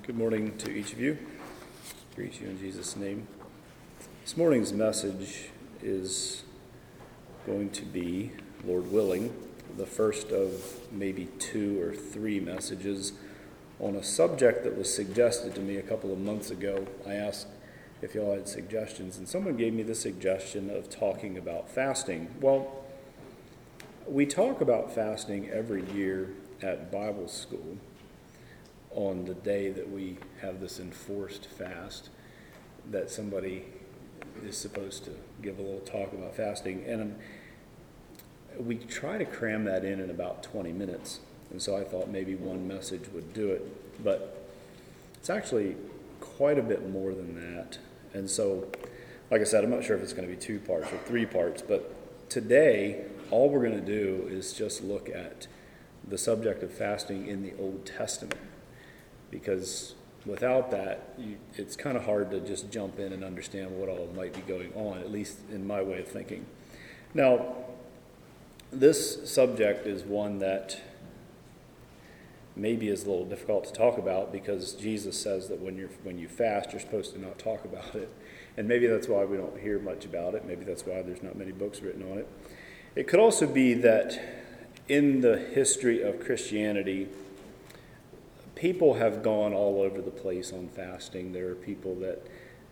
Good morning to each of you. I greet you in Jesus' name. This morning's message is going to be, Lord willing, the first of maybe 2 or 3 messages on a subject that was suggested to me a couple of months ago. I asked if y'all had suggestions, and someone gave me the suggestion of talking about fasting. Well, we talk about fasting every year at Bible school on the day that we have this enforced fast, that somebody is supposed to give a little talk about fasting. And we try to cram that in about 20 minutes. And so I thought maybe one message would do it. But it's actually quite a bit more than that. And so, like I said, I'm not sure if it's going to be 2 parts or 3 parts. But today, all we're going to do is just look at the subject of fasting in the Old Testament. Because without that, it's kind of hard to just jump in and understand what all might be going on, at least in my way of thinking. Now, this subject is one that maybe is a little difficult to talk about because Jesus says that when you fast, you're supposed to not talk about it. And maybe that's why we don't hear much about it. Maybe that's why there's not many books written on it. It could also be that in the history of Christianity, people have gone all over the place on fasting. There are people that,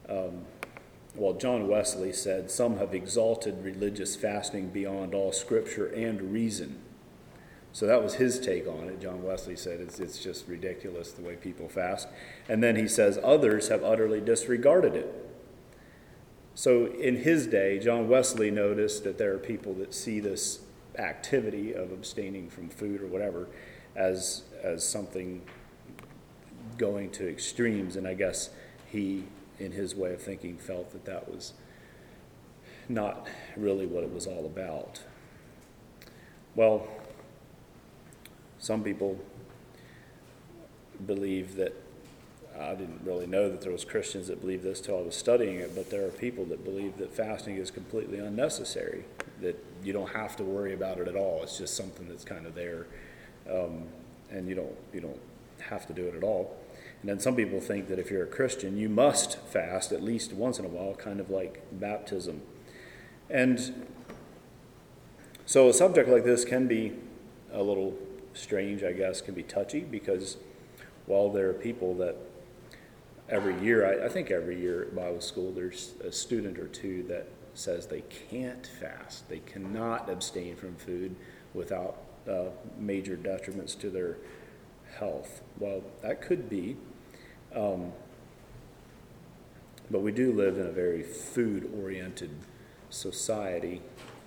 John Wesley said, some have exalted religious fasting beyond all scripture and reason. So that was his take on it. John Wesley said it's just ridiculous the way people fast. And then he says others have utterly disregarded it. So in his day, John Wesley noticed that there are people that see this activity of abstaining from food or whatever as something going to extremes, and I guess he, in his way of thinking, felt that was not really what it was all about. Well, some people believe that, I didn't really know that there was Christians that believed this till I was studying it, but there are people that believe that fasting is completely unnecessary, that you don't have to worry about it at all. It's just something that's kind of there, and you don't have to do it at all. And then some people think that if you're a Christian, you must fast at least once in a while, kind of like baptism. And so a subject like this can be a little strange, I guess, can be touchy, because while there are people that every year, I think every year at Bible school, there's a student or 2 that says they can't fast. They cannot abstain from food without major detriments to their health. Well, that could be, but we do live in a very food-oriented society.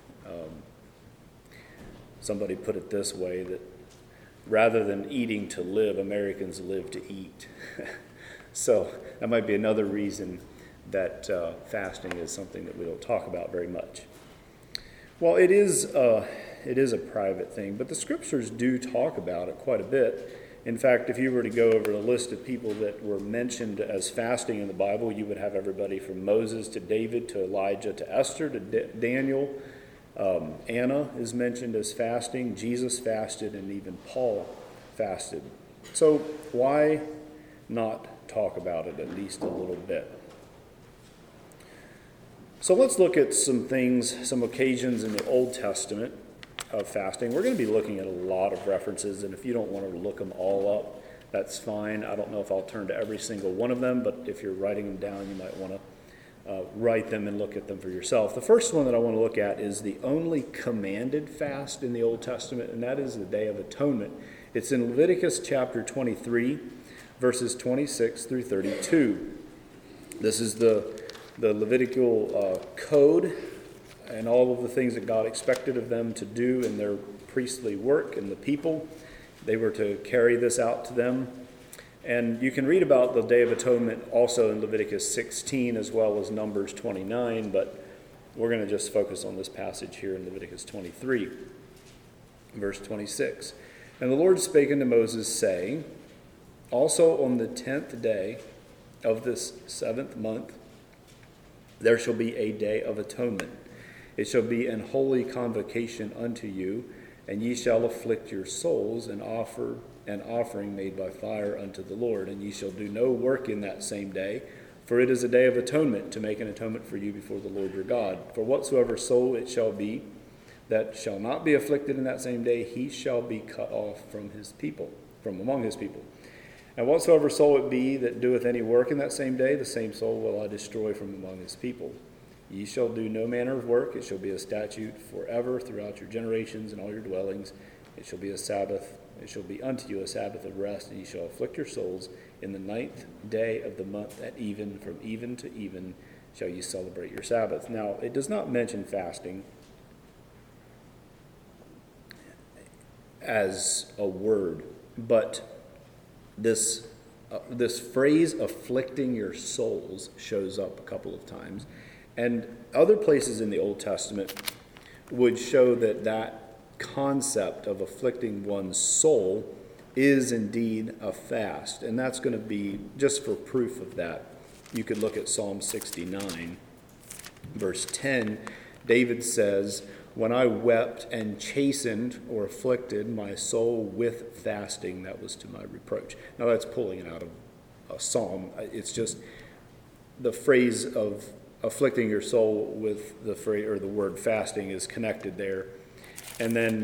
Somebody put it this way, that rather than eating to live, Americans live to eat. So that might be another reason that fasting is something that we don't talk about very much. Well, it is a private thing, but the scriptures do talk about it quite a bit. In fact, if you were to go over a list of people that were mentioned as fasting in the Bible, you would have everybody from Moses to David to Elijah to Esther to Daniel. Anna is mentioned as fasting. Jesus fasted, and even Paul fasted. So why not talk about it at least a little bit? So let's look at some things, some occasions in the Old Testament of fasting. We're going to be looking at a lot of references, and if you don't want to look them all up, that's fine. I don't know if I'll turn to every single one of them, but if you're writing them down, you might want to write them and look at them for yourself. The first one that I want to look at is the only commanded fast in the Old Testament, and that is the Day of Atonement. It's in Leviticus chapter 23, verses 26 through 32. This is the Levitical code and all of the things that God expected of them to do in their priestly work, and the people. They were to carry this out to them. And you can read about the Day of Atonement also in Leviticus 16 as well as Numbers 29, but we're going to just focus on this passage here in Leviticus 23, verse 26. And the Lord spake unto Moses, saying, Also on the 10th day of this 7th month there shall be a day of atonement. It shall be an holy convocation unto you, and ye shall afflict your souls, and offer an offering made by fire unto the Lord. And ye shall do no work in that same day, for it is a day of atonement, to make an atonement for you before the Lord your God. For whatsoever soul it shall be that shall not be afflicted in that same day, he shall be cut off from his people, from among his people. And whatsoever soul it be that doeth any work in that same day, the same soul will I destroy from among his people. Ye shall do no manner of work. It shall be a statute forever throughout your generations and all your dwellings. It shall be a Sabbath. It shall be unto you a Sabbath of rest, and ye shall afflict your souls. In the 9th day of the month at even, from even to even, shall ye celebrate your Sabbath. Now, it does not mention fasting as a word, but this phrase, afflicting your souls, shows up a couple of times. And other places in the Old Testament would show that concept of afflicting one's soul is indeed a fast. And that's going to be, just for proof of that, you could look at Psalm 69, verse 10. David says, when I wept and chastened or afflicted my soul with fasting, that was to my reproach. Now that's pulling it out of a psalm. It's just the phrase of afflicting your soul with the phrase, or the word fasting, is connected there. And then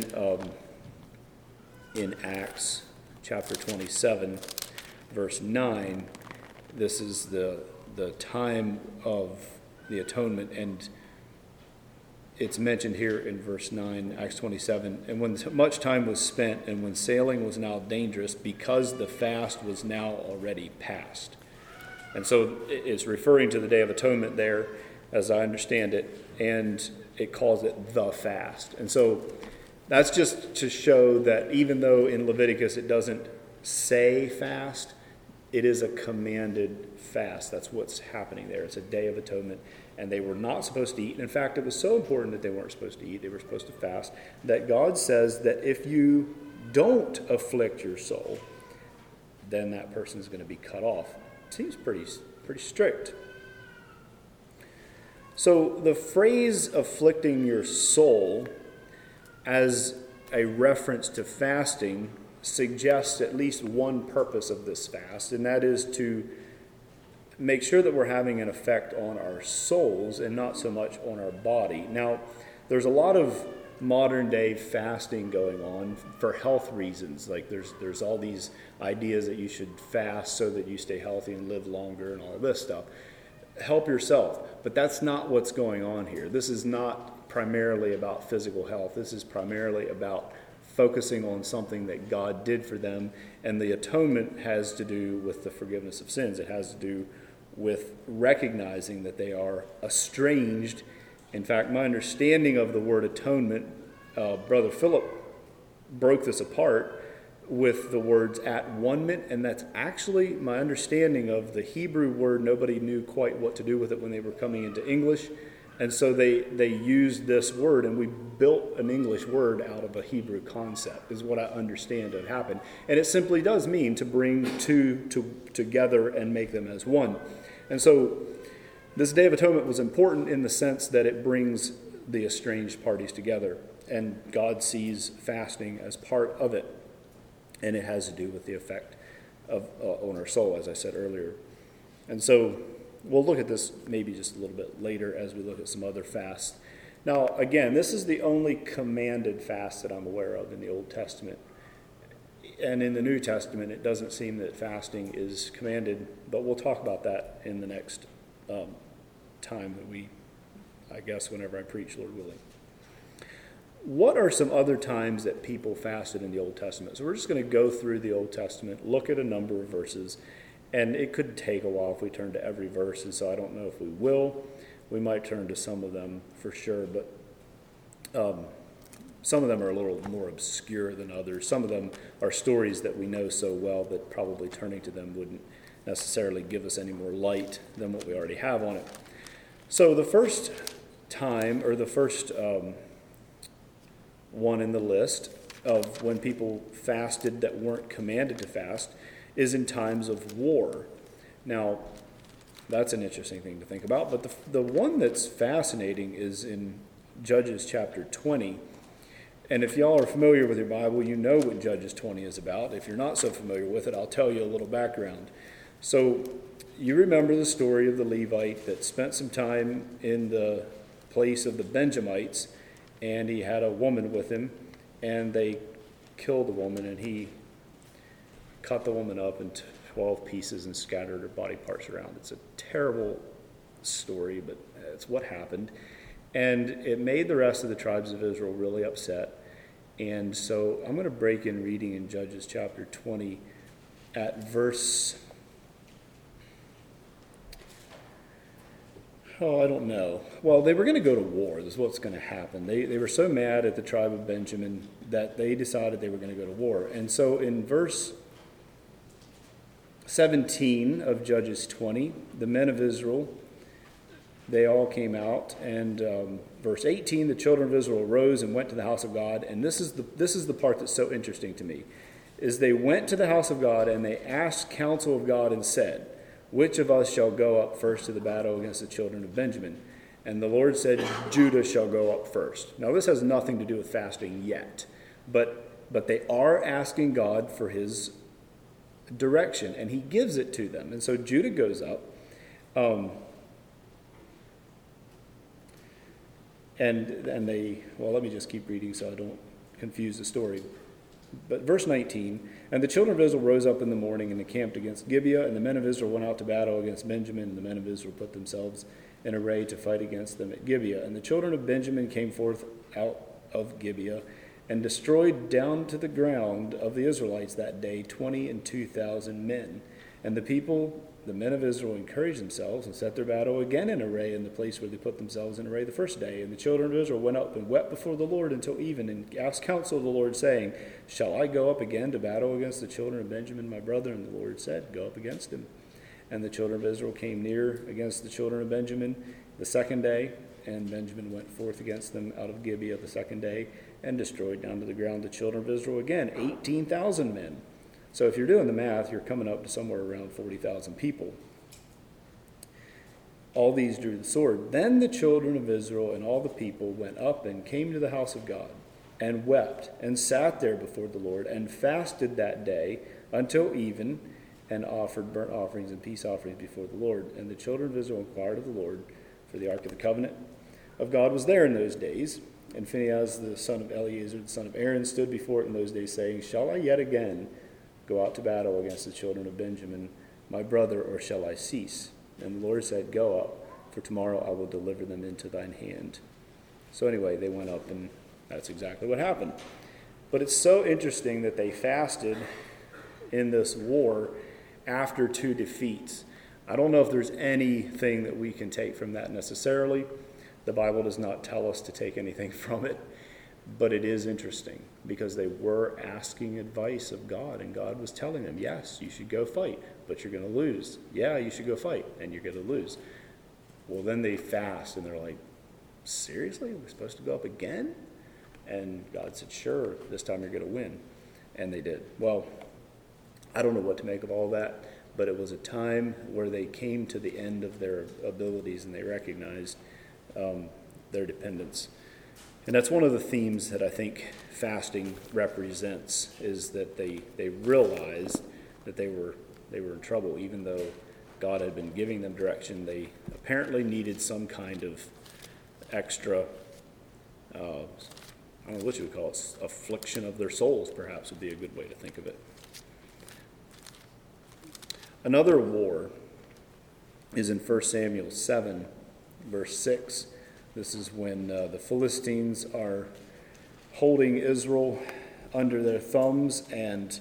in Acts chapter 27, verse 9, this is the time of the atonement, and it's mentioned here in verse 9, Acts 27. And when much time was spent, and when sailing was now dangerous, because the fast was now already past. And so it's referring to the Day of Atonement there, as I understand it, and it calls it the fast. And so that's just to show that even though in Leviticus it doesn't say fast, it is a commanded fast. That's what's happening there. It's a Day of Atonement, and they were not supposed to eat. And in fact, it was so important that they weren't supposed to eat, they were supposed to fast, that God says that if you don't afflict your soul, then that person is going to be cut off. It seems pretty strict. So the phrase afflicting your soul as a reference to fasting suggests at least one purpose of this fast, and that is to make sure that we're having an effect on our souls and not so much on our body. Now, there's a lot of modern day fasting going on for health reasons. Like there's all these ideas that you should fast so that you stay healthy and live longer and all this stuff. Help yourself. But that's not what's going on here. This is not primarily about physical health. This is primarily about focusing on something that God did for them. And the atonement has to do with the forgiveness of sins. It has to do with recognizing that they are estranged. In fact, my understanding of the word atonement, Brother Philip broke this apart with the words at one-ment, and that's actually my understanding of the Hebrew word. Nobody knew quite what to do with it when they were coming into English, and so they used this word, and we built an English word out of a Hebrew concept, is what I understand had happened. And it simply does mean to bring two together and make them as one. And so this Day of Atonement was important in the sense that it brings the estranged parties together, and God sees fasting as part of it. And it has to do with the effect of on our soul, as I said earlier. And so we'll look at this maybe just a little bit later as we look at some other fasts. Now, again, this is the only commanded fast that I'm aware of in the Old Testament. And in the New Testament, it doesn't seem that fasting is commanded, but we'll talk about that in the next time that I guess, whenever I preach, Lord willing. What are some other times that people fasted in the Old Testament? So we're just going to go through the Old Testament, look at a number of verses, and it could take a while if we turn to every verse, and so I don't know if we will. We might turn to some of them for sure, but some of them are a little more obscure than others. Some of them are stories that we know so well that probably turning to them wouldn't necessarily give us any more light than what we already have on it. So the first time, or the first one in the list of when people fasted that weren't commanded to fast is in times of war. Now, that's an interesting thing to think about, but the one that's fascinating is in Judges chapter 20. And if y'all are familiar with your Bible, you know what Judges 20 is about. If you're not so familiar with it, I'll tell you a little background. So you remember the story of the Levite that spent some time in the place of the Benjamites, and he had a woman with him, and they killed the woman, and he cut the woman up into 12 pieces and scattered her body parts around. It's a terrible story, but it's what happened. And it made the rest of the tribes of Israel really upset. And so I'm going to break in reading in Judges chapter 20 at verse... Oh, I don't know. Well, they were going to go to war. This is what's going to happen. They were so mad at the tribe of Benjamin that they decided they were going to go to war. And so in verse 17 of Judges 20, the men of Israel, they all came out. And verse 18, the children of Israel arose and went to the house of God. And this is the part that's so interesting to me, is they went to the house of God and they asked counsel of God and said, which of us shall go up first to the battle against the children of Benjamin? And the Lord said, Judah shall go up first. Now, this has nothing to do with fasting yet, but they are asking God for his direction, and he gives it to them. And so Judah goes up, and they, well, let me just keep reading so I don't confuse the story. But verse 19, and the children of Israel rose up in the morning and encamped against Gibeah, and the men of Israel went out to battle against Benjamin, and the men of Israel put themselves in array to fight against them at Gibeah. And the children of Benjamin came forth out of Gibeah and destroyed down to the ground of the Israelites that day 22,000 men. And the people, the men of Israel, encouraged themselves and set their battle again in array in the place where they put themselves in array the first day. And the children of Israel went up and wept before the Lord until even, and asked counsel of the Lord, saying, shall I go up again to battle against the children of Benjamin, my brother? And the Lord said, go up against him. And the children of Israel came near against the children of Benjamin the second day, and Benjamin went forth against them out of Gibeah the second day, and destroyed down to the ground the children of Israel again, 18,000 men. So if you're doing the math, you're coming up to somewhere around 40,000 people. All these drew the sword. Then the children of Israel and all the people went up and came to the house of God, and wept, and sat there before the Lord, and fasted that day until even, and offered burnt offerings and peace offerings before the Lord. And the children of Israel inquired of the Lord, for the ark of the covenant of God was there in those days. And Phinehas, the son of Eleazar, the son of Aaron, stood before it in those days, saying, shall I yet again go out to battle against the children of Benjamin, my brother, or shall I cease? And the Lord said, go up, for tomorrow I will deliver them into thine hand. So anyway, they went up, and that's exactly what happened. But it's so interesting that they fasted in this war after two defeats. I don't know if there's anything that we can take from that necessarily. The Bible does not tell us to take anything from it. But it is interesting because they were asking advice of God, and God was telling them, yes, you should go fight, but you're going to lose. Yeah, you should go fight, and you're going to lose. Well, then they fast, and they're like, seriously? We're supposed to go up again? And God said, sure, this time you're going to win. And they did. Well, I don't know what to make of all that, but it was a time where they came to the end of their abilities, and they recognized their dependence. And that's one of the themes that I think fasting represents, is that they realized that they were in trouble. Even though God had been giving them direction, they apparently needed some kind of extra, I don't know what you would call it, affliction of their souls, perhaps would be a good way to think of it. Another war is in 1 Samuel 7, verse 6. This is when the Philistines are holding Israel under their thumbs, and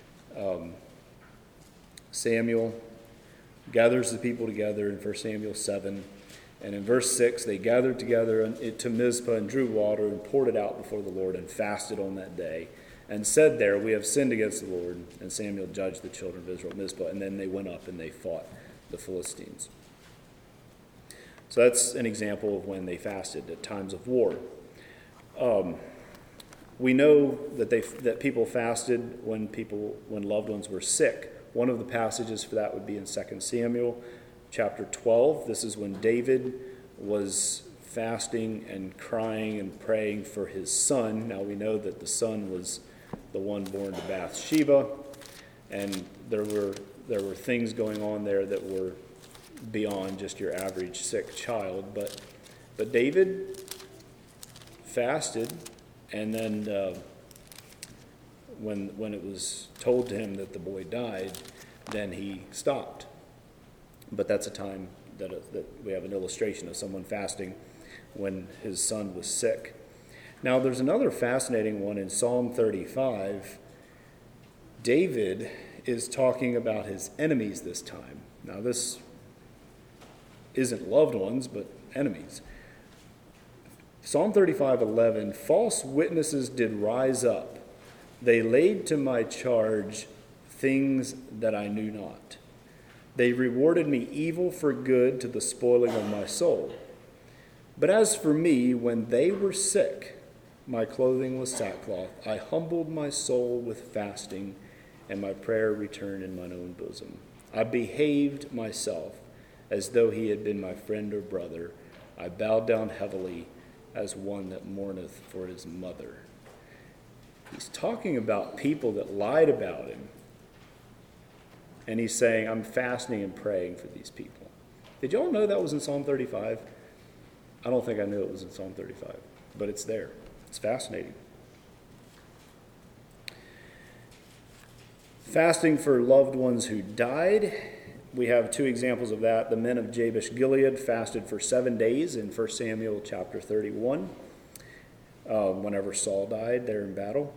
Samuel gathers the people together in 1 Samuel 7. And in verse 6, they gathered together to Mizpah and drew water and poured it out before the Lord and fasted on that day and said there, we have sinned against the Lord. And Samuel judged the children of Israel at Mizpah. And then they went up and they fought the Philistines. So that's an example of when they fasted at times of war. We know that people fasted when loved ones were sick. One of the passages for that would be in 2 Samuel chapter 12. This is when David was fasting and crying and praying for his son. Now we know that the son was the one born to Bathsheba, and there were things going on there that were beyond just your average sick child. But David fasted, and then when it was told to him that the boy died, then he stopped. But that's a time that we have an illustration of someone fasting when his son was sick. Now there's another fascinating one in Psalm 35. David is talking about his enemies this time. Now this isn't loved ones, but enemies. Psalm 35:11, false witnesses did rise up. They laid to my charge things that I knew not. They rewarded me evil for good to the spoiling of my soul. But as for me, when they were sick, my clothing was sackcloth. I humbled my soul with fasting, and my prayer returned in mine own bosom. I behaved myself as though he had been my friend or brother. I bowed down heavily as one that mourneth for his mother. He's talking about people that lied about him. And he's saying, I'm fasting and praying for these people. Did y'all know that was in Psalm 35? I don't think I knew it was in Psalm 35, but it's there. It's fascinating. Fasting for loved ones who died. We have two examples of that. The men of Jabesh Gilead fasted for 7 days in 1 Samuel chapter 31. Whenever Saul died there in battle.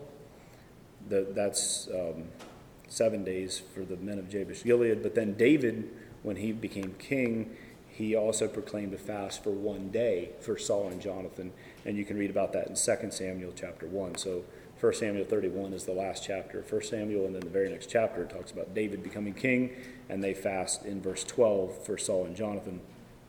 That's 7 days for the men of Jabesh Gilead. But then David, when he became king, he also proclaimed a fast for 1 day for Saul and Jonathan. And you can read about that in 2 Samuel chapter 1. So 1 Samuel 31 is the last chapter of 1 Samuel, and then the very next chapter talks about David becoming king, and they fast in verse 12 for Saul and Jonathan.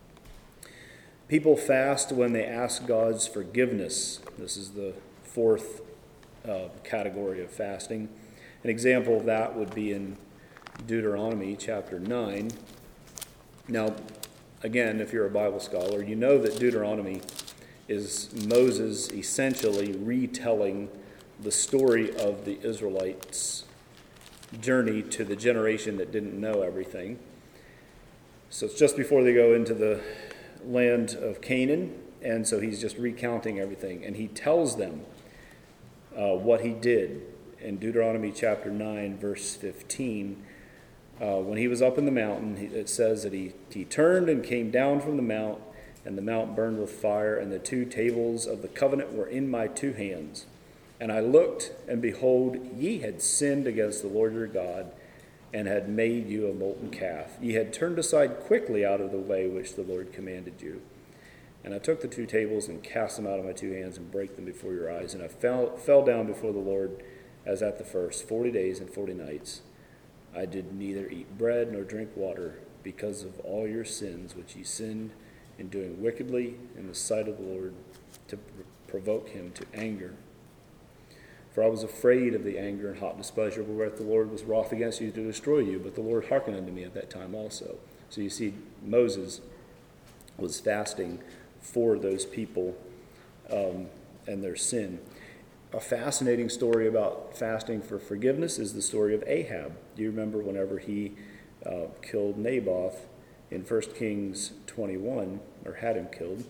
People fast when they ask God's forgiveness. This is the fourth category of fasting. An example of that would be in Deuteronomy chapter 9. Now, again, if you're a Bible scholar, you know that Deuteronomy is Moses essentially retelling the story of the Israelites' journey to the generation that didn't know everything. So it's just before they go into the land of Canaan, and so he's just recounting everything, and he tells them what he did in Deuteronomy chapter 9, verse 15. When he was up in the mountain, it says that he turned and came down from the mount, and the mount burned with fire, and the 2 tables of the covenant were in my 2 hands. And I looked, and behold, ye had sinned against the Lord your God, and had made you a molten calf. Ye had turned aside quickly out of the way which the Lord commanded you. And I took the 2 tables and cast them out of my 2 hands and brake them before your eyes. And I fell down before the Lord as at the first, 40 days and 40 nights. I did neither eat bread nor drink water because of all your sins which ye sinned in doing wickedly in the sight of the Lord to provoke him to anger. For I was afraid of the anger and hot displeasure wherewith the Lord was wroth against you to destroy you, but the Lord hearkened unto me at that time also. So you see, Moses was fasting for those people and their sin. A fascinating story about fasting for forgiveness is the story of Ahab. Do you remember whenever he killed Naboth in 1 Kings 21, or had him killed?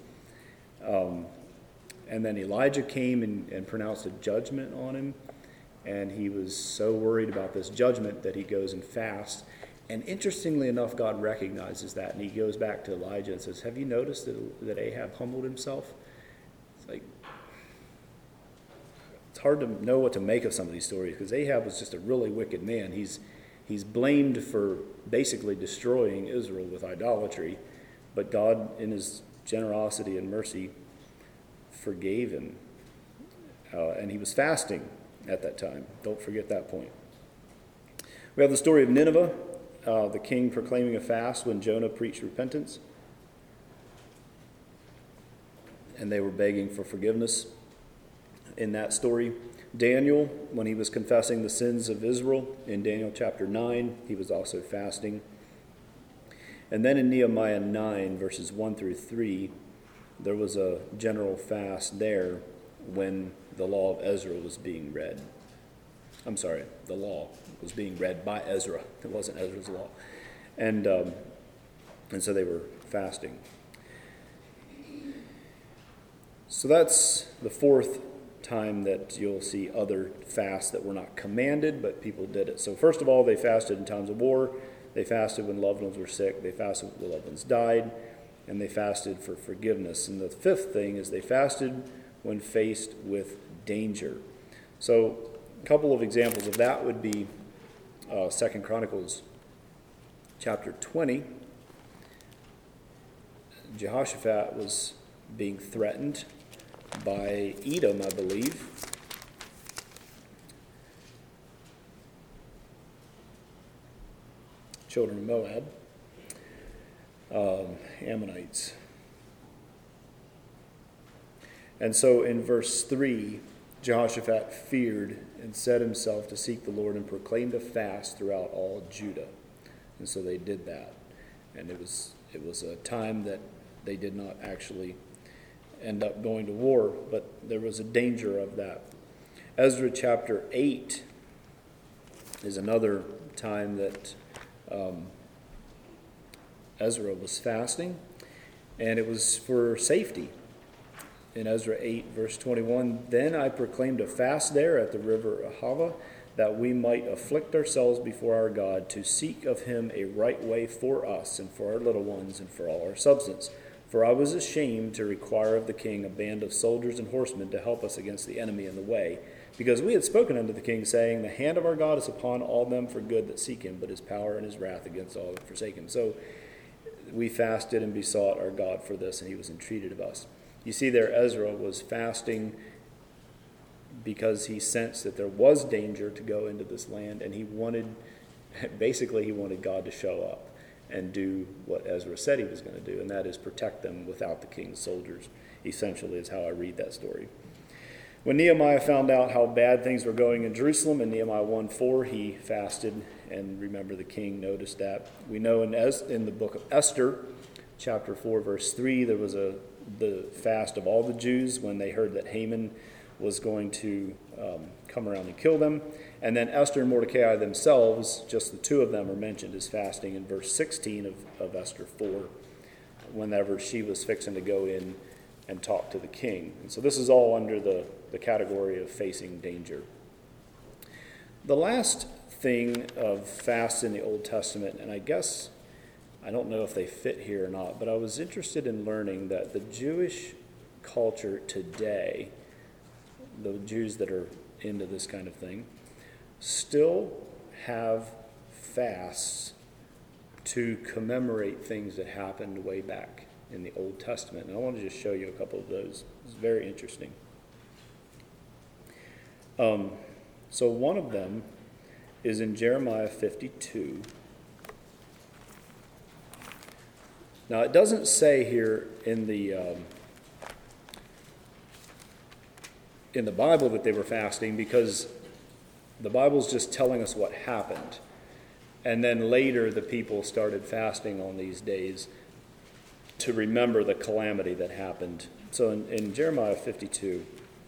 And then Elijah came and pronounced a judgment on him, and he was so worried about this judgment that he goes and fasts. And interestingly enough, God recognizes that, and he goes back to Elijah and says, have you noticed that Ahab humbled himself? It's like, it's hard to know what to make of some of these stories, because Ahab was just a really wicked man. He's blamed for basically destroying Israel with idolatry, but God, in his generosity and mercy, forgave him. And he was fasting at that time. Don't forget that point. We have the story of Nineveh, the king proclaiming a fast when Jonah preached repentance. And they were begging for forgiveness in that story. Daniel, when he was confessing the sins of Israel in Daniel chapter 9, he was also fasting. And then in Nehemiah 9, verses 1 through 3, there was a general fast there when the law of Ezra was being read. I'm sorry, the law was being read by Ezra. It wasn't Ezra's law. And so they were fasting. So that's the fourth time that you'll see other fasts that were not commanded, but people did it. So first of all, they fasted in times of war. They fasted when loved ones were sick. They fasted when loved ones died. And they fasted for forgiveness. And the fifth thing is they fasted when faced with danger. So a couple of examples of that would be 2 Chronicles chapter 20. Jehoshaphat was being threatened by Edom, I believe. Children of Moab. Ammonites. And so in verse 3, Jehoshaphat feared and set himself to seek the Lord and proclaimed a fast throughout all Judah. And so they did that. And it was a time that they did not actually end up going to war, but there was a danger of that. Ezra chapter 8 is another time that Ezra was fasting, and it was for safety. In Ezra 8, verse 21, "Then I proclaimed a fast there at the river Ahava, that we might afflict ourselves before our God, to seek of him a right way for us and for our little ones and for all our substance. For I was ashamed to require of the king a band of soldiers and horsemen to help us against the enemy in the way, because we had spoken unto the king, saying, The hand of our God is upon all them for good that seek him, but his power and his wrath against all that forsake him." So we fasted and besought our God for this, and he was entreated of us. You see there, Ezra was fasting because he sensed that there was danger to go into this land, and he wanted God to show up and do what Ezra said he was going to do, and that is protect them without the king's soldiers, essentially is how I read that story. When Nehemiah found out how bad things were going in Jerusalem, in Nehemiah 1:4, he fasted, and remember the king noticed that. We know in the book of Esther, chapter 4, verse 3, there was the fast of all the Jews when they heard that Haman was going to come around and kill them. And then Esther and Mordecai themselves, just the two of them, are mentioned as fasting in verse 16 of Esther 4, whenever she was fixing to go in and talk to the king. And so this is all under the category of facing danger. The last thing of fasts in the Old Testament, and I guess, I don't know if they fit here or not, but I was interested in learning that the Jewish culture today, the Jews that are into this kind of thing, still have fasts to commemorate things that happened way back in the Old Testament. And I want to just show you a couple of those. It's very interesting. So one of them is in Jeremiah 52. Now, it doesn't say here in the Bible that they were fasting, because the Bible's just telling us what happened. And then later the people started fasting on these days to remember the calamity that happened. So in Jeremiah 52,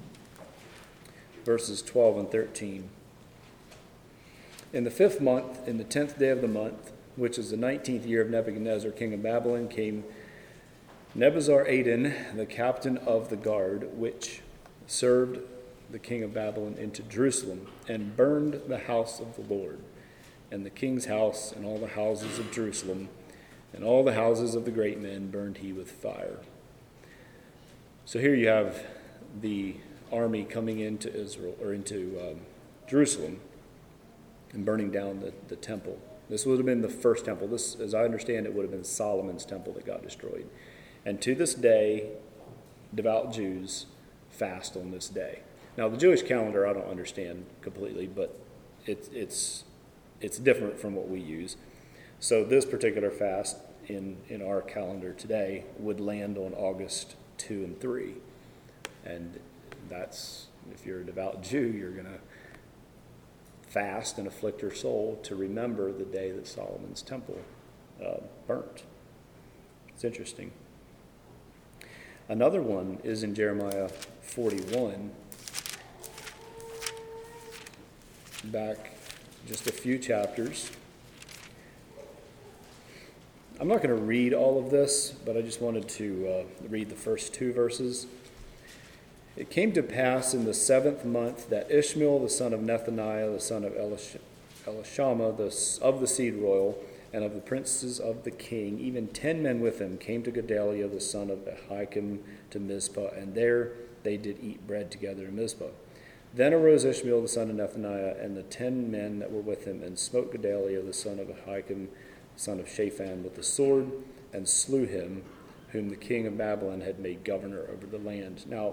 verses 12 and 13, "In the 5th month, in the 10th day of the month, which is the 19th year of Nebuchadnezzar, king of Babylon, came Nebuzaradan, the captain of the guard, which served the king of Babylon, into Jerusalem, and burned the house of the Lord, and the king's house, and all the houses of Jerusalem, and all the houses of the great men burned he with fire." So here you have the army coming into Israel, or into Jerusalem, and burning down the temple. This would have been the first temple. This, as I understand it, would have been Solomon's temple that got destroyed. And to this day, devout Jews fast on this day. Now, the Jewish calendar I don't understand completely, but it's different from what we use. So this particular fast in our calendar today would land on August 2 and 3. And that's, if you're a devout Jew, you're going to fast and afflict your soul to remember the day that Solomon's temple burnt. It's interesting. Another one is in Jeremiah 41, back just a few chapters. I'm not going to read all of this, but I just wanted to read the first 2 verses. It came to pass in the 7th month that Ishmael, the son of Nethaniah, the son of Elishama, of the seed royal, and of the princes of the king, even 10 men with him, came to Gedaliah, the son of Ahikam, to Mizpah, and there they did eat bread together in Mizpah. Then arose Ishmael, the son of Nethaniah, and the 10 men that were with him, and smote Gedaliah, the son of Ahikam, son of Shaphan, with the sword, and slew him, whom the king of Babylon had made governor over the land. Now,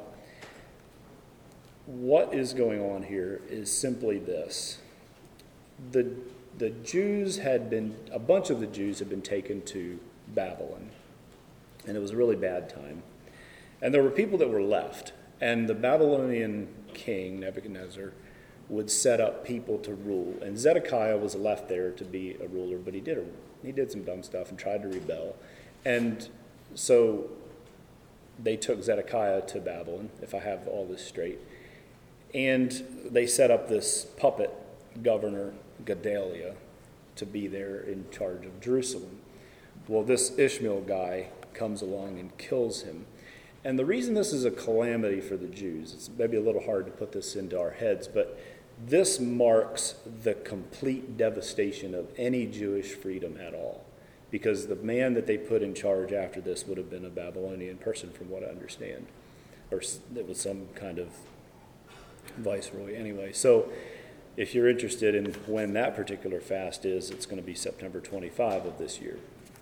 what is going on here is simply this. The Jews a bunch of the Jews had been taken to Babylon, and it was a really bad time. And there were people that were left, and the Babylonian king, Nebuchadnezzar, would set up people to rule. And Zedekiah was left there to be a ruler, but he did some dumb stuff and tried to rebel. And so they took Zedekiah to Babylon, if I have all this straight. And they set up this puppet governor, Gedaliah, to be there in charge of Jerusalem. Well, this Ishmael guy comes along and kills him. And the reason this is a calamity for the Jews, it's maybe a little hard to put this into our heads, but this marks the complete devastation of any Jewish freedom at all, because the man that they put in charge after this would have been a Babylonian person, from what I understand, or it was some kind of viceroy anyway. So if you're interested in when that particular fast is, it's going to be September 25 of this year.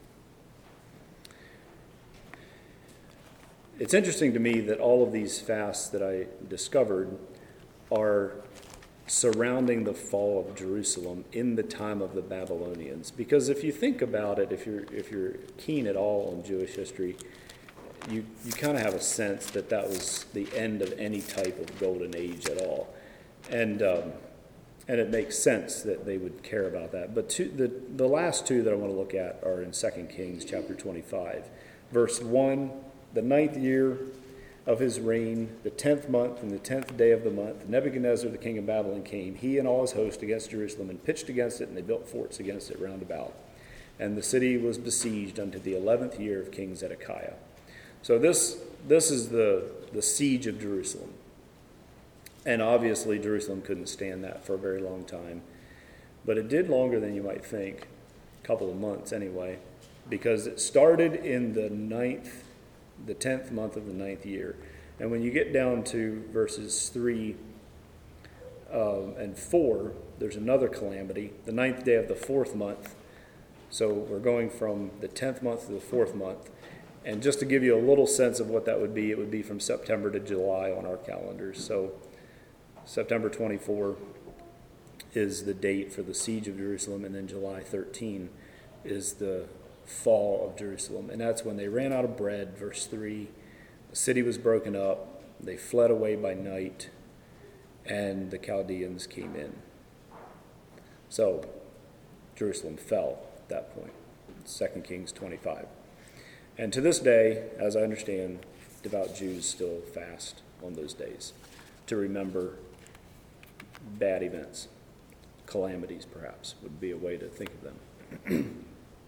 It's interesting to me that all of these fasts that I discovered are surrounding the fall of Jerusalem in the time of the Babylonians. Because if you think about it, if you're keen at all on Jewish history, you kind of have a sense that was the end of any type of golden age at all. And it makes sense that they would care about that. But the last 2 that I want to look at are in 2 Kings chapter 25. Verse 1, the 9th year of his reign, the 10th month and the 10th day of the month, Nebuchadnezzar, the king of Babylon, came, he and all his host, against Jerusalem, and pitched against it, and they built forts against it round about. And the city was besieged unto the 11th year of King Zedekiah. So this is the siege of Jerusalem. And obviously Jerusalem couldn't stand that for a very long time. But it did longer than you might think, a couple of months anyway, because it started in the 10th month of the 9th year. And when you get down to verses 3 and 4, there's another calamity, the 9th day of the 4th month. So we're going from the 10th month to the 4th month. And just to give you a little sense of what that would be, it would be from September to July on our calendars. So September 24 is the date for the siege of Jerusalem, and then July 13 is the fall of Jerusalem. And that's when they ran out of bread, verse 3. The city was broken up. They fled away by night, and the Chaldeans came in. So Jerusalem fell at that point. 2 Kings 25. And to this day, as I understand, devout Jews still fast on those days to remember bad events. Calamities, perhaps, would be a way to think of them.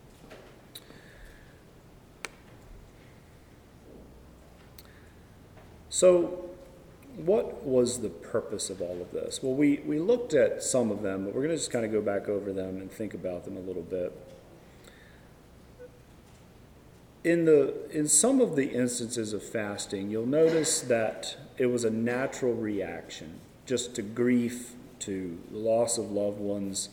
So, what was the purpose of all of this? Well, we looked at some of them, but we're going to just kind of go back over them and think about them a little bit. In some of the instances of fasting, you'll notice that it was a natural reaction just to grief, to the loss of loved ones.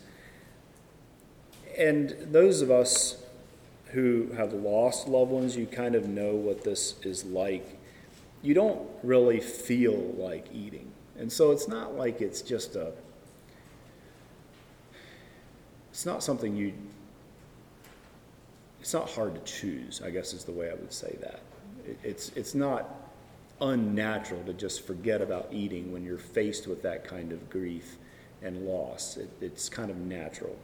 And those of us who have lost loved ones, you kind of know what this is like. You don't really feel like eating. And so it's not like it's just it's not something it's not hard to choose, I guess is the way I would say that. It's not unnatural to just forget about eating when you're faced with that kind of grief and loss. It's kind of natural.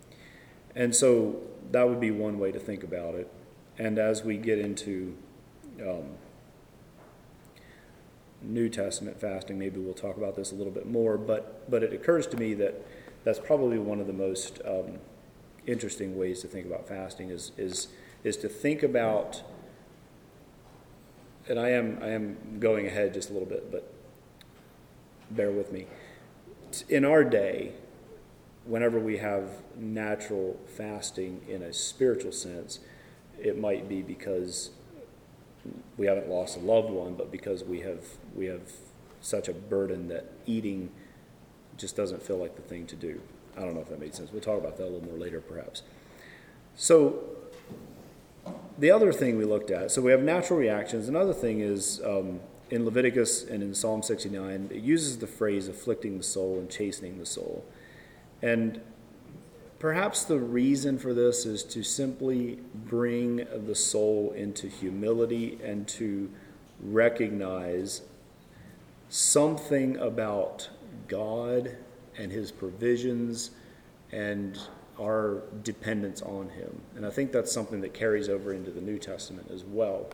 And so that would be one way to think about it. And as we get into New Testament fasting. Maybe we'll talk about this a little bit more, but it occurs to me that that's probably one of the most interesting ways to think about fasting is to think about, and I am going ahead just a little bit, but bear with me. In our day, whenever we have natural fasting in a spiritual sense, it might be because we haven't lost a loved one, but because we have such a burden that eating just doesn't feel like the thing to do. I don't know if that made sense. We'll talk about that a little more later, perhaps. So the other thing we looked at, so we have natural reactions. Another thing is in Leviticus and in Psalm 69, it uses the phrase afflicting the soul and chastening the soul. And perhaps the reason for this is to simply bring the soul into humility and to recognize something about God and his provisions and our dependence on him. And I think that's something that carries over into the New Testament as well.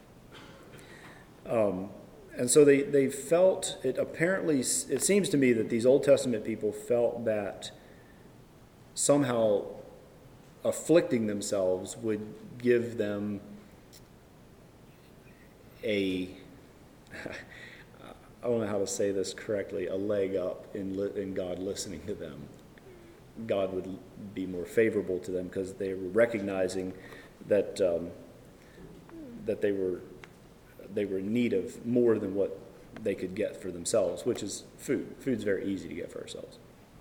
And so they felt, it seems to me that these Old Testament people felt that somehow afflicting themselves would give them I don't know how to say this correctly, a leg up in God listening to them. God would be more favorable to them because they were recognizing that that they were in need of more than what they could get for themselves, which is food. Food's very easy to get for ourselves.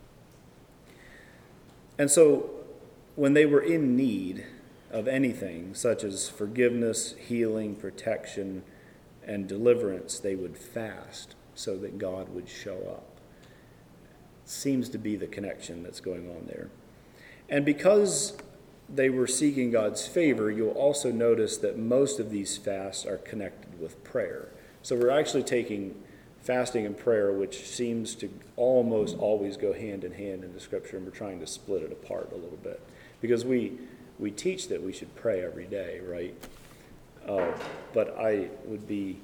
And so when they were in need of anything, such as forgiveness, healing, protection, and deliverance, they would fast so that God would show up. Seems to be the connection that's going on there. And because they were seeking God's favor, you'll also notice that most of these fasts are connected with prayer. So we're actually taking fasting and prayer, which seems to almost always go hand in hand in the Scripture, and we're trying to split it apart a little bit. Because we teach that we should pray every day, right? But I would be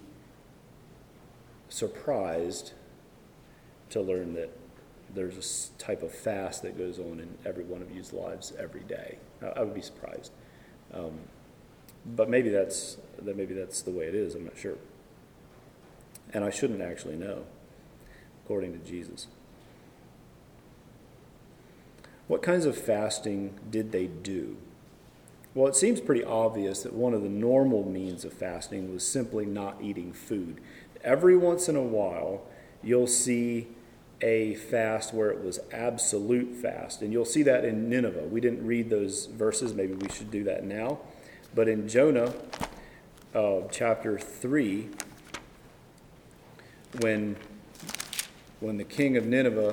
surprised to learn that there's a type of fast that goes on in every one of you's lives every day. I would be surprised. But maybe that's the way it is. I'm not sure. And I shouldn't actually know, according to Jesus. What kinds of fasting did they do? Well, it seems pretty obvious that one of the normal means of fasting was simply not eating food. Every once in a while, you'll see a fast where it was absolute fast. And you'll see that in Nineveh. We didn't read those verses. Maybe we should do that now. But in Jonah chapter 3, when the king of Nineveh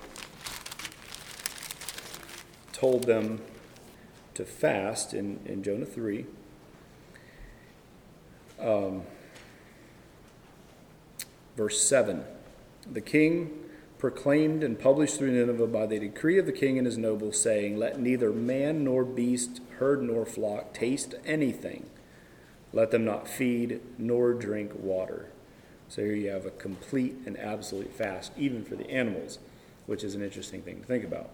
told them to fast in Jonah 3, verse 7, the king proclaimed and published through Nineveh by the decree of the king and his nobles, saying, let neither man nor beast, herd nor flock taste anything. Let them not feed nor drink water. So here you have a complete and absolute fast, even for the animals, which is an interesting thing to think about.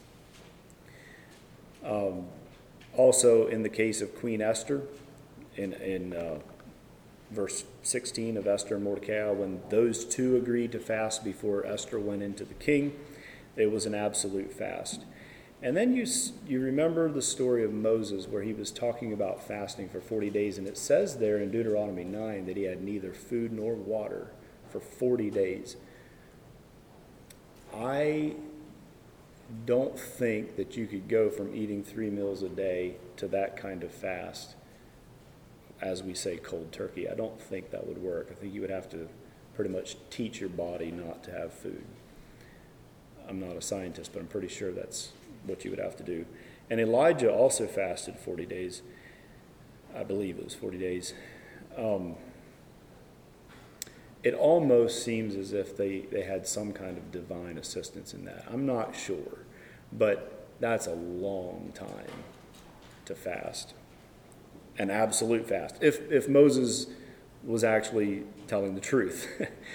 Also, in the case of Queen Esther, in verse 16 of Esther and Mordecai, when those two agreed to fast before Esther went into the king, it was an absolute fast. And then you remember the story of Moses, where he was talking about fasting for 40 days, and it says there in Deuteronomy 9 that he had neither food nor water for 40 days. I don't think that you could go from eating 3 meals a day to that kind of fast, as we say, cold turkey. I don't think that would work. I think you would have to pretty much teach your body not to have food. I'm not a scientist, but I'm pretty sure that's what you would have to do. And Elijah also fasted 40 days. I believe it was 40 days. It almost seems as if they had some kind of divine assistance in that. I'm not sure, but that's a long time to fast. An absolute fast. If Moses was actually telling the truth.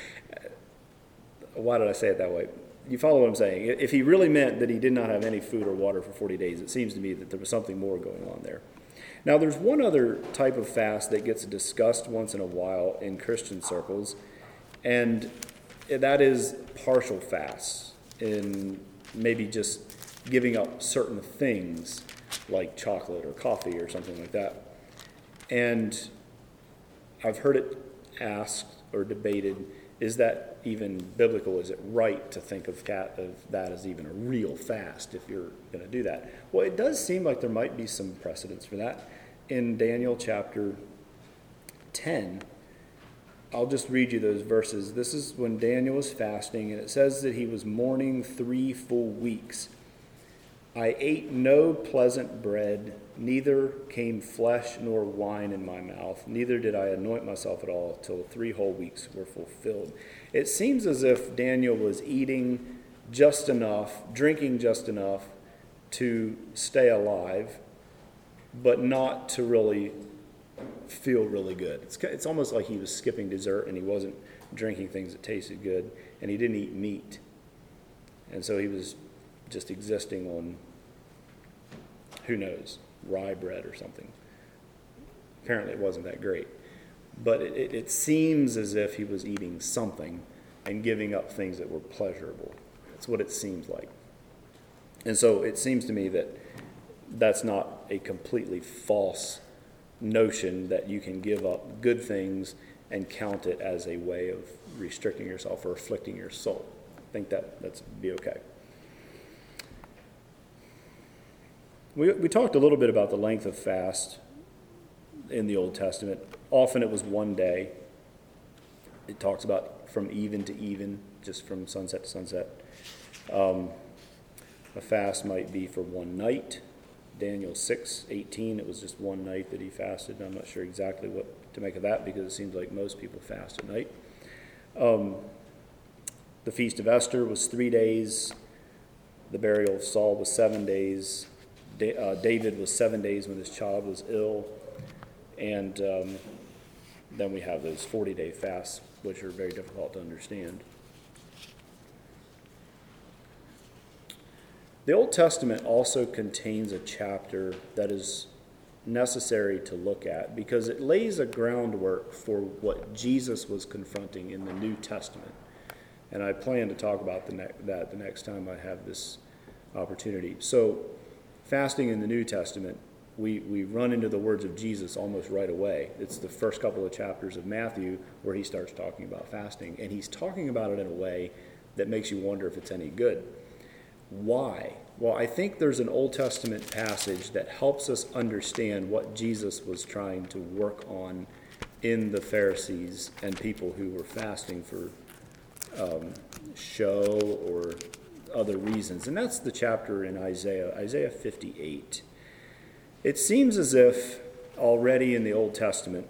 Why did I say it that way? You follow what I'm saying? If he really meant that he did not have any food or water for 40 days, it seems to me that there was something more going on there. Now, there's one other type of fast that gets discussed once in a while in Christian circles, and that is partial fasts, in maybe just giving up certain things like chocolate or coffee or something like that. And I've heard it asked or debated, is that even biblical? Is it right to think of that as even a real fast if you're going to do that? Well, it does seem like there might be some precedence for that. In Daniel chapter 10, I'll just read you those verses. This is when Daniel was fasting, and it says that he was mourning 3 full weeks. I ate no pleasant bread, neither came flesh nor wine in my mouth, neither did I anoint myself at all till 3 whole weeks were fulfilled. It seems as if Daniel was eating just enough, drinking just enough to stay alive, but not to really feel really good. It's almost like he was skipping dessert and he wasn't drinking things that tasted good, and he didn't eat meat. And so he was just existing on, who knows, rye bread or something. Apparently it wasn't that great. But it seems as if he was eating something and giving up things that were pleasurable. That's what it seems like. And so it seems to me that that's not a completely false notion that you can give up good things and count it as a way of restricting yourself or afflicting your soul. I think that's be okay. We talked a little bit about the length of fast in the Old Testament. Often it was one day. It talks about from even to even, just from sunset to sunset. A fast might be for one night. Daniel 6:18, it was just one night that he fasted. I'm not sure exactly what to make of that because it seems like most people fast at night. The Feast of Esther was 3 days. The burial of Saul was 7 days. David was 7 days when his child was ill. And then we have those 40-day fasts, which are very difficult to understand. The Old Testament also contains a chapter that is necessary to look at because it lays a groundwork for what Jesus was confronting in the New Testament. And I plan to talk about that the next time I have this opportunity. So, fasting in the New Testament, we run into the words of Jesus almost right away. It's the first couple of chapters of Matthew where he starts talking about fasting. And he's talking about it in a way that makes you wonder if it's any good. Why? Well, I think there's an Old Testament passage that helps us understand what Jesus was trying to work on in the Pharisees and people who were fasting for show or other reasons. And that's the chapter in Isaiah 58. It seems as if already in the Old Testament,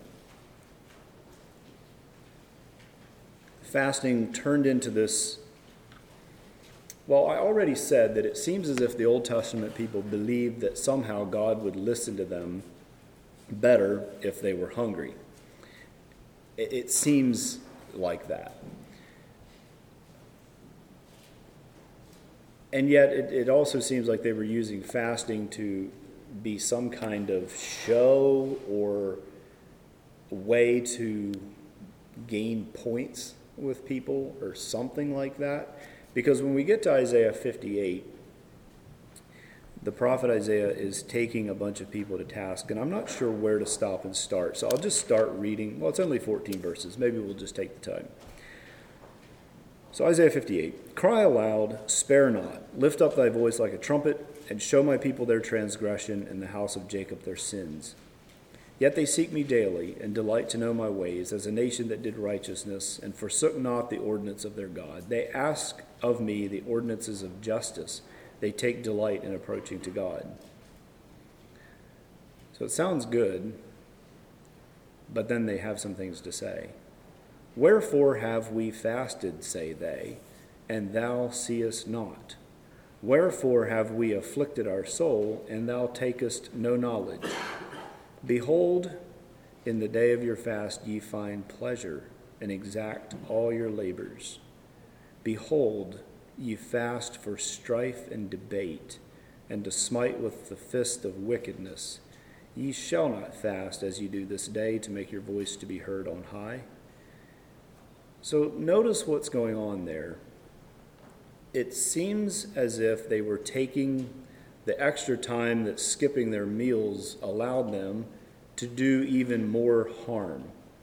fasting turned into this. Well, I already said that it seems as if the Old Testament people believed that somehow God would listen to them better if they were hungry. It seems like that. And yet it also seems like they were using fasting to be some kind of show or way to gain points with people or something like that. Because when we get to Isaiah 58, the prophet Isaiah is taking a bunch of people to task, and I'm not sure where to stop and start. So I'll just start reading. Well, it's only 14 verses. Maybe we'll just take the time. So Isaiah 58, cry aloud, spare not, lift up thy voice like a trumpet, and show my people their transgression and the house of Jacob their sins. Yet they seek me daily, and delight to know my ways, as a nation that did righteousness, and forsook not the ordinance of their God. They ask of me the ordinances of justice. They take delight in approaching to God. So it sounds good, but then they have some things to say. Wherefore have we fasted, say they, and thou seest not? Wherefore have we afflicted our soul, and thou takest no knowledge? Behold, in the day of your fast ye find pleasure, and exact all your labors. Behold, ye fast for strife and debate, and to smite with the fist of wickedness. Ye shall not fast as ye do this day, to make your voice to be heard on high. So notice what's going on there. It seems as if they were taking the extra time that skipping their meals allowed them to do even more harm.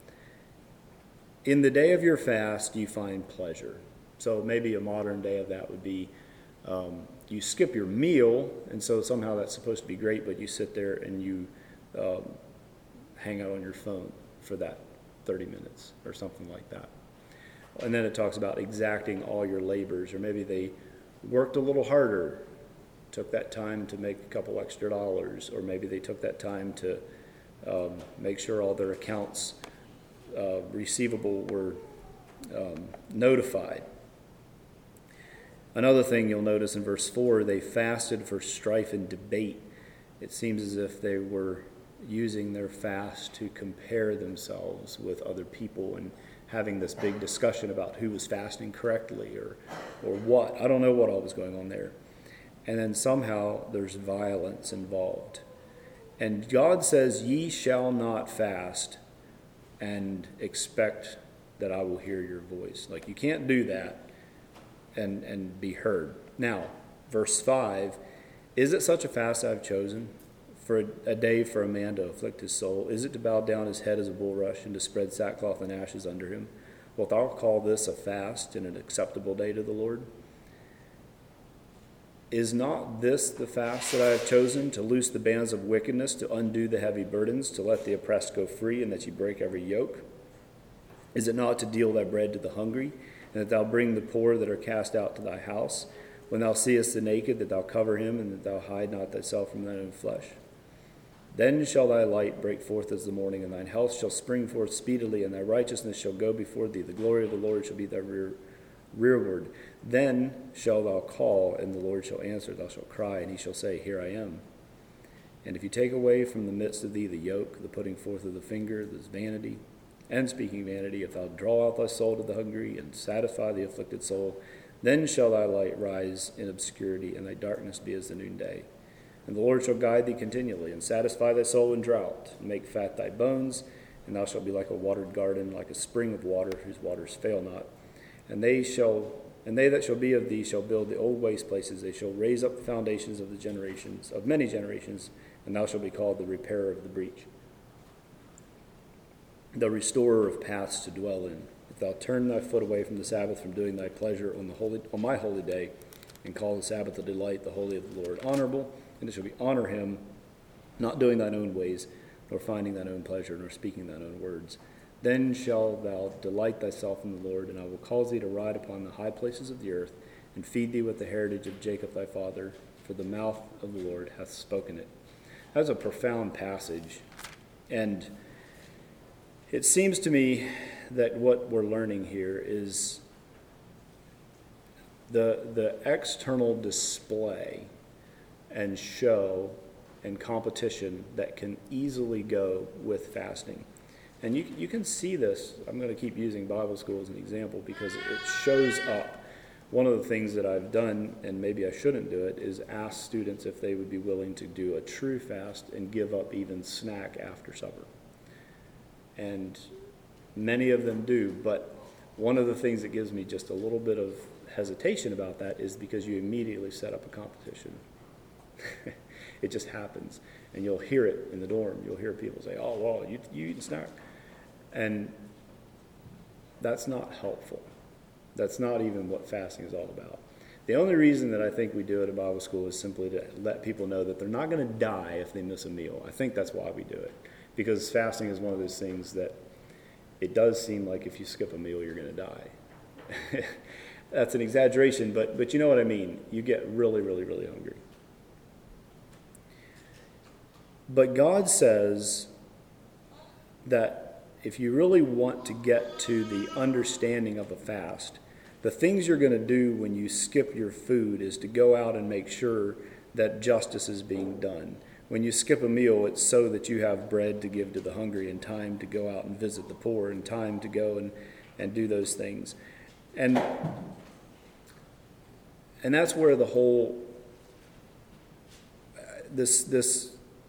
In the day of your fast, you find pleasure. So maybe a modern day of that would be you skip your meal, and so somehow that's supposed to be great, but you sit there and you hang out on your phone for that 30 minutes or something like that. And then it talks about exacting all your labors, or maybe they worked a little harder, took that time to make a couple extra dollars, or maybe they took that time to make sure all their accounts receivable were notified. Another thing you'll notice in verse 4, they fasted for strife and debate. It seems as if they were using their fast to compare themselves with other people and having this big discussion about who was fasting correctly or what. I don't know what all was going on there. And then somehow there's violence involved. And God says, ye shall not fast and expect that I will hear your voice. Like, you can't do that and be heard. Now, verse 5, is it such a fast I have chosen? For a day for a man to afflict his soul? Is it to bow down his head as a bulrush and to spread sackcloth and ashes under him? Wilt thou call this a fast and an acceptable day to the Lord? Is not this the fast that I have chosen, to loose the bands of wickedness, to undo the heavy burdens, to let the oppressed go free, and that ye break every yoke? Is it not to deal thy bread to the hungry, and that thou bring the poor that are cast out to thy house? When thou seest the naked, that thou cover him, and that thou hide not thyself from thine own flesh? Then shall thy light break forth as the morning, and thine health shall spring forth speedily, and thy righteousness shall go before thee. The glory of the Lord shall be thy rearward. Then shalt thou call, and the Lord shall answer. Thou shalt cry, and he shall say, Here I am. And if you take away from the midst of thee the yoke, the putting forth of the finger, this vanity, and speaking vanity, if thou draw out thy soul to the hungry, and satisfy the afflicted soul, then shall thy light rise in obscurity, and thy darkness be as the noonday. And the Lord shall guide thee continually, and satisfy thy soul in drought, and make fat thy bones, and thou shalt be like a watered garden, like a spring of water, whose waters fail not. And they that shall be of thee shall build the old waste places. They shall raise up the foundations of the generations, of many generations, and thou shalt be called the repairer of the breach, the restorer of paths to dwell in. If thou turn thy foot away from the Sabbath, from doing thy pleasure on my holy day, and call the Sabbath a delight, the holy of the Lord honorable, and it shall be honor him, not doing thine own ways, nor finding thine own pleasure, nor speaking thine own words. Then shalt thou delight thyself in the Lord, and I will cause thee to ride upon the high places of the earth, and feed thee with the heritage of Jacob thy father, for the mouth of the Lord hath spoken it. That's a profound passage, and it seems to me that what we're learning here is the external display and show and competition that can easily go with fasting. And you can see this. I'm going to keep using Bible school as an example because it shows up. One of the things that I've done, and maybe I shouldn't do it, is ask students if they would be willing to do a true fast and give up even snack after supper. And many of them do, but one of the things that gives me just a little bit of hesitation about that is because you immediately set up a competition. It just happens, and you'll hear it in the dorm. You'll hear people say, "Oh, well, you eat a snack," and that's not helpful. That's not even what fasting is all about. The only reason that I think we do it at Bible school is simply to let people know that they're not going to die if they miss a meal. I think that's why we do it, because fasting is one of those things that it does seem like if you skip a meal, you're going to die. That's an exaggeration, but you know what I mean. You get really, really, really hungry. But God says that if you really want to get to the understanding of a fast, the things you're going to do when you skip your food is to go out and make sure that justice is being done. When you skip a meal, it's so that you have bread to give to the hungry and time to go out and visit the poor and time to go and do those things. And that's where the whole, this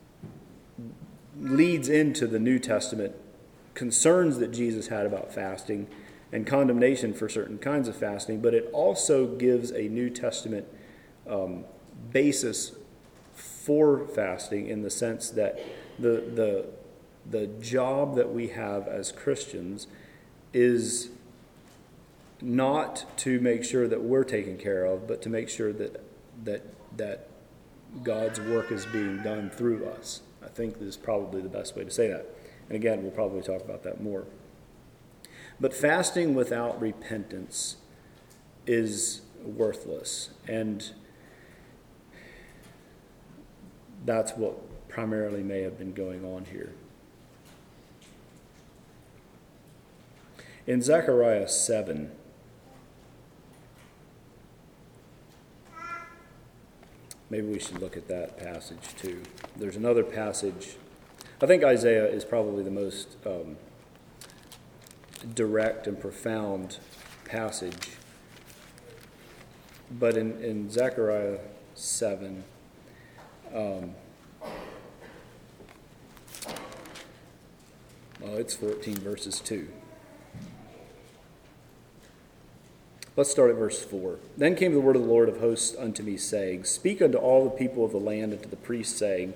leads into the New Testament concerns that Jesus had about fasting and condemnation for certain kinds of fasting, but it also gives a New Testament basis for fasting in the sense that the job that we have as Christians is not to make sure that we're taken care of, but to make sure that God's work is being done through us. I think this is probably the best way to say that. And again, we'll probably talk about that more. But fasting without repentance is worthless. And that's what primarily may have been going on here. In Zechariah 7, maybe we should look at that passage too. There's another passage. I think Isaiah is probably the most direct and profound passage. But in Zechariah 7, it's 14 verses 2. Let's start at verse 4. Then came the word of the Lord of hosts unto me, saying, Speak unto all the people of the land and to the priests, saying,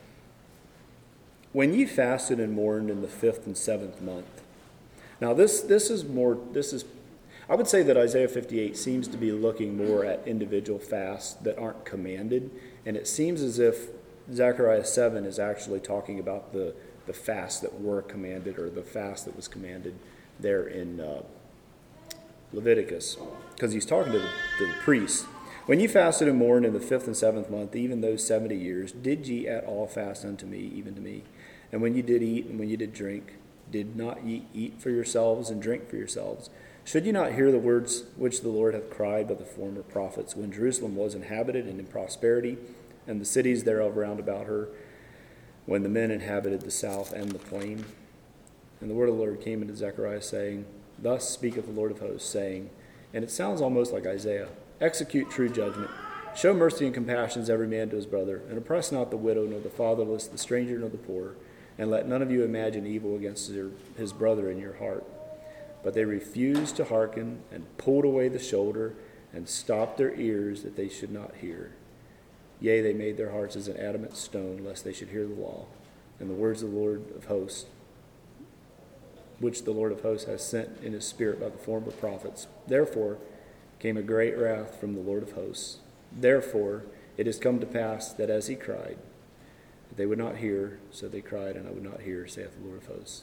When ye fasted and mourned in the 5th and 7th month. Now this is I would say that Isaiah 58 seems to be looking more at individual fasts that aren't commanded, and it seems as if Zechariah 7 is actually talking about the fasts that were commanded, or the fast that was commanded there in Leviticus, because he's talking to the priests. When ye fasted and mourned in the 5th and 7th month, even those 70 years, did ye at all fast unto me, even to me? And when ye did eat and when ye did drink, did not ye eat for yourselves and drink for yourselves? Should ye not hear the words which the Lord hath cried by the former prophets, when Jerusalem was inhabited and in prosperity, and the cities thereof round about her, when the men inhabited the south and the plain? And the word of the Lord came unto Zechariah, saying, Thus speaketh the Lord of hosts, saying, and it sounds almost like Isaiah, Execute true judgment, show mercy and compassion to every man to his brother, and oppress not the widow, nor the fatherless, the stranger, nor the poor, and let none of you imagine evil against his brother in your heart. But they refused to hearken, and pulled away the shoulder, and stopped their ears that they should not hear. Yea, they made their hearts as an adamant stone, lest they should hear the law, and the words of the Lord of hosts, which the Lord of hosts has sent in his spirit by the former prophets. Therefore came a great wrath from the Lord of hosts. Therefore it has come to pass that as he cried, they would not hear, so they cried, and I would not hear, saith the Lord of hosts.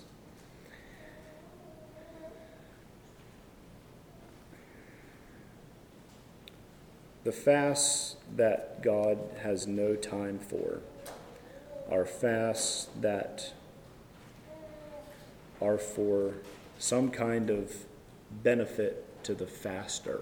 The fasts that God has no time for are fasts that are for some kind of benefit to the faster.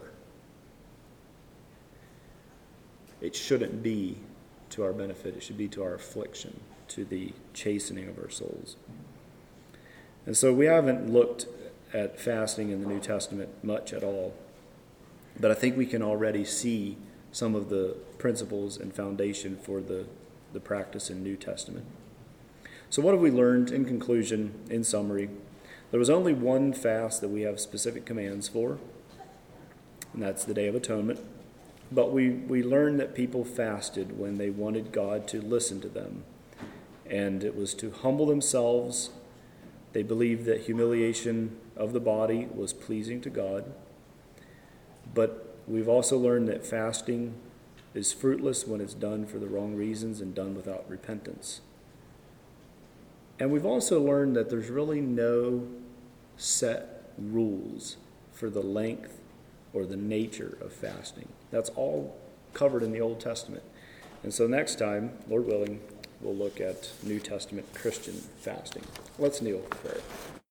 It shouldn't be to our benefit. It should be to our affliction, to the chastening of our souls. And so we haven't looked at fasting in the New Testament much at all, but I think we can already see some of the principles and foundation for the practice in New Testament. So what have we learned in conclusion, in summary? There was only one fast that we have specific commands for, and that's the Day of Atonement. But we learned that people fasted when they wanted God to listen to them, and it was to humble themselves. They believed that humiliation of the body was pleasing to God. But we've also learned that fasting is fruitless when it's done for the wrong reasons and done without repentance. And we've also learned that there's really no set rules for the length or the nature of fasting. That's all covered in the Old Testament. And so next time, Lord willing, we'll look at New Testament Christian fasting. Let's kneel for prayer.